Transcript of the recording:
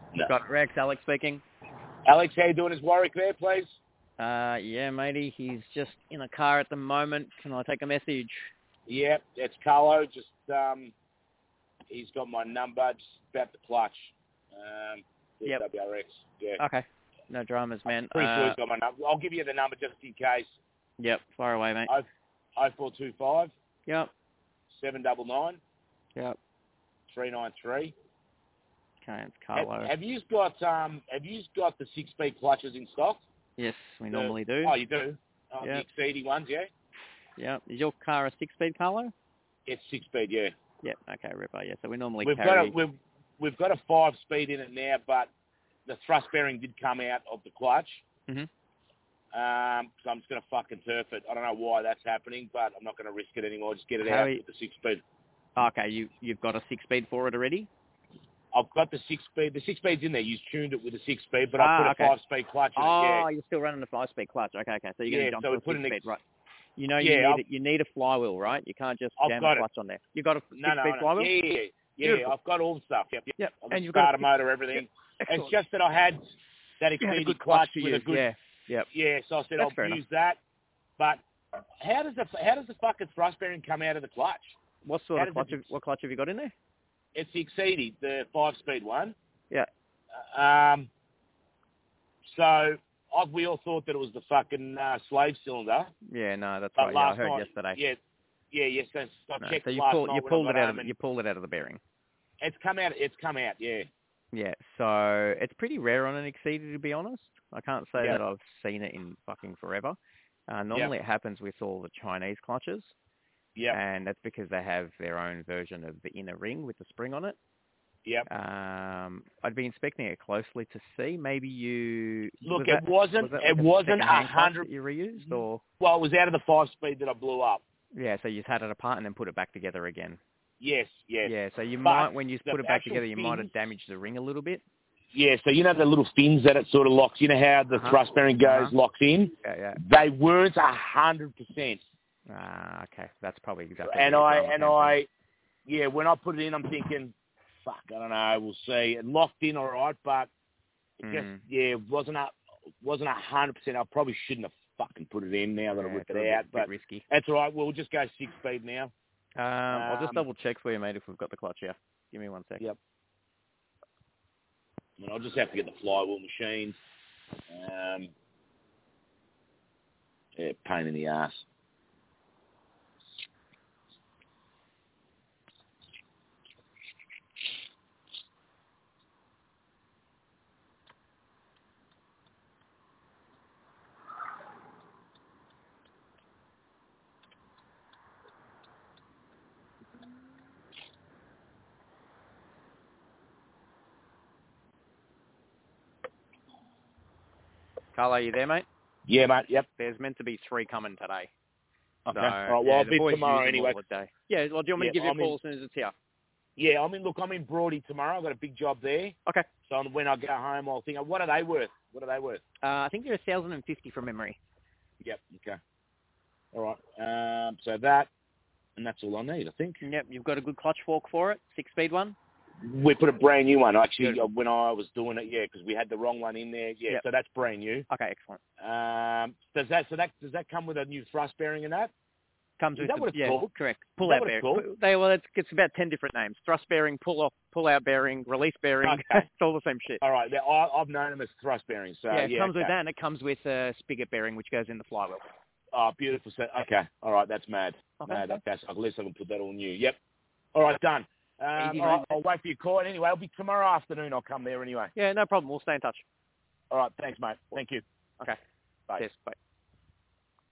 No. Got Rex, Alex speaking. Alex, how you doing? Is Warwick there, please? Yeah, matey, he's just in a car at the moment. Can I take a message? Yeah, it's Carlo. Just, he's got my number, just about the clutch. Yep. WRX, yeah. Okay. No dramas, man. Pretty sure he's got my number. I'll give you the number just in case. Yep, fire away, mate. 0425 Yep. 799 Yep. 393. Okay, it's Carlo. Have you got the 6-speed clutches in stock? Yes, we normally do. Oh, you do? Oh, Yep. the Exceedy ones, yeah? Yep. Is your car a 6-speed, Carlo? It's 6-speed, yeah. Yep. Okay, Ripper. Yeah, so we normally We've carry... We've got a 5-speed in it now, but the thrust bearing did come out of the clutch. Mm-hmm. So I'm just going to fucking turf it. I don't know why that's happening, but I'm not going to risk it anymore. Just get it out with the 6-speed. Okay, you've got a 6-speed for it already? I've got the 6-speed. The 6-speed's in there. You tuned it with a 6-speed, but I put a 5-speed clutch in it. Yeah. You're still running the 5-speed clutch. Okay. So you're going to jump to a 6-speed, right? You know you need a flywheel, right? You can't just jam a clutch on there. You got a 6-speed flywheel? Yeah. I've got all the stuff. Yep. I've And you've got got starter motor, everything. Excellent. It's just that I had that Exceedy clutch with a good. Yeah. Yep. Yeah. So I said I'll use that. But how does the fucking thrust bearing come out of the clutch? What sort of clutch? What clutch have you got in there? It's the Exceedy, the 5-speed one. Yeah. So we all thought that it was the fucking slave cylinder. Yeah, no, that's right. Yeah, I heard yesterday. Yeah. So I checked so you last pulled night you pulled it out of the bearing. It's come out. Yeah. Yeah. So it's pretty rare on an Exceedy, to be honest. I can't say that I've seen it in fucking forever. Normally it happens with all the Chinese clutches. Yeah. And that's because they have their own version of the inner ring with the spring on it. Yep. I'd be inspecting it closely to see. Maybe you look. It wasn't 100 you reused, or well, it was out of the 5-speed that I blew up. Yeah. So you had it apart and then put it back together again. Yes. Yeah. So you might, when you put it back together, you might have damaged the ring a little bit. Yeah. So you know the little fins that it sort of locks. You know how the thrust bearing goes, locks in. Yeah. They weren't 100%. Okay. That's probably exactly. And when I put it in, I'm thinking, fuck, I don't know, we'll see. It locked in all right, but it wasn't 100%. I probably shouldn't have fucking put it in now that I ripped it out. But risky. That's all right. We'll just go 6-speed now. I'll just double check for you, mate, if we've got the clutch here. Give me 1 sec. Yep. I'll just have to get the flywheel machine. Pain in the ass. Carl, are you there, mate? Yeah, mate. Yep. There's meant to be 3 coming today. Okay. So, all right. Well, I'll be tomorrow anyway. Yeah. Well, do you want me to give you a call as soon as it's here? Yeah. I'm in Broady tomorrow. I've got a big job there. Okay. So when I go home, I'll think, what are they worth? I think they're 1,050 from memory. Yep. Okay. All right. So that, and that's all I need, I think. Yep. You've got a good clutch fork for it, 6-speed one. We put a brand new one, actually, when I was doing it, because we had the wrong one in there. Yeah, So that's brand new. Okay, excellent. Does that come with a new thrust bearing in that? Comes Is with that what it's called? Correct. Pull-out bearing. It's about 10 different names. Thrust bearing, pull-out bearing, release bearing. Okay. It's all the same shit. All right. I've known them as thrust bearings. So, it comes with that, and it comes with a spigot bearing, which goes in the flywheel. Oh, beautiful. Okay. All right. That's mad. Okay. Mad. That's, at least I can put that all new. Yep. All right. Done. I'll wait for your call. Anyway, it'll be tomorrow afternoon. I'll come there anyway. Yeah, no problem. We'll stay in touch. All right. Thanks, mate. Thank you. Okay. Bye. Cheers. Bye.